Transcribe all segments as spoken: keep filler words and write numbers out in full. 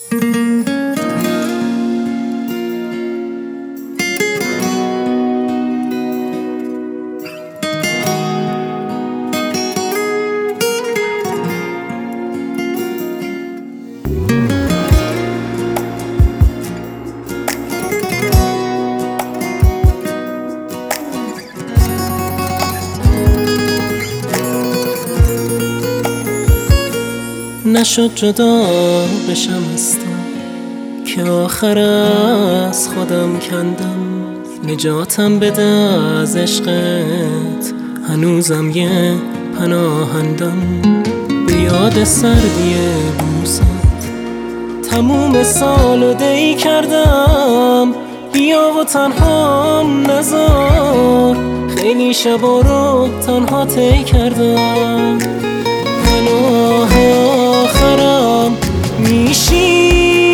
نشد جدا بشم از تو که آخر از خودم کندم. نجاتم بده از عشقت، هنوزم یه پناهندم. به یاد سردی بوست تموم سالو دی کردم. بیا و تنهام نذار، خیلی شبا رو تنها طی کردم. پناه آخرم میشی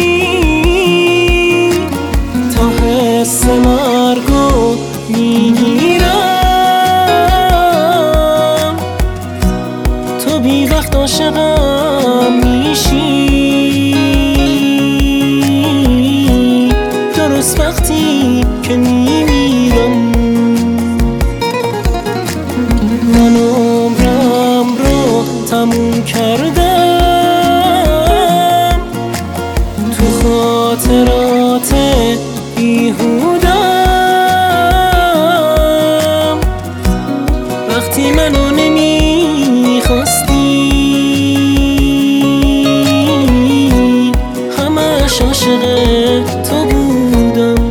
تا حس مرگو میگیرم. تو بی وقت عاشقم میشی، درست وقتی که میمیرم. من عمرم رو تموم کردم تو خاطرات بیهودم. وقتی منو نمیخواستی همش عاشق تو بودم.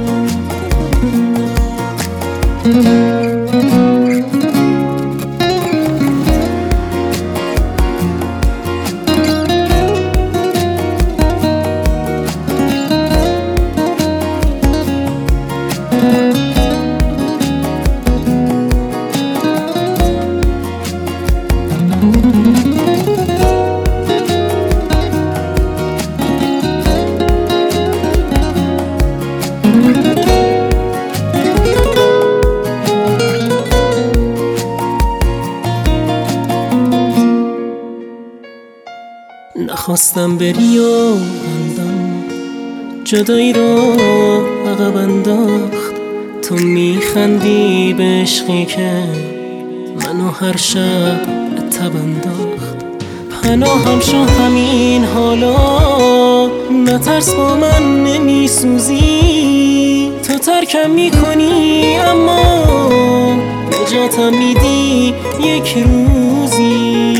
نخواستم بری و بندم جدایی رو عقب انداخت. تو میخندی به عشقی که منو هر شب اتب انداخت. پناهم شو همین حالا، نترس با من نمیسوزی. تو ترکم میکنی اما نجاتم میدی یک روزی.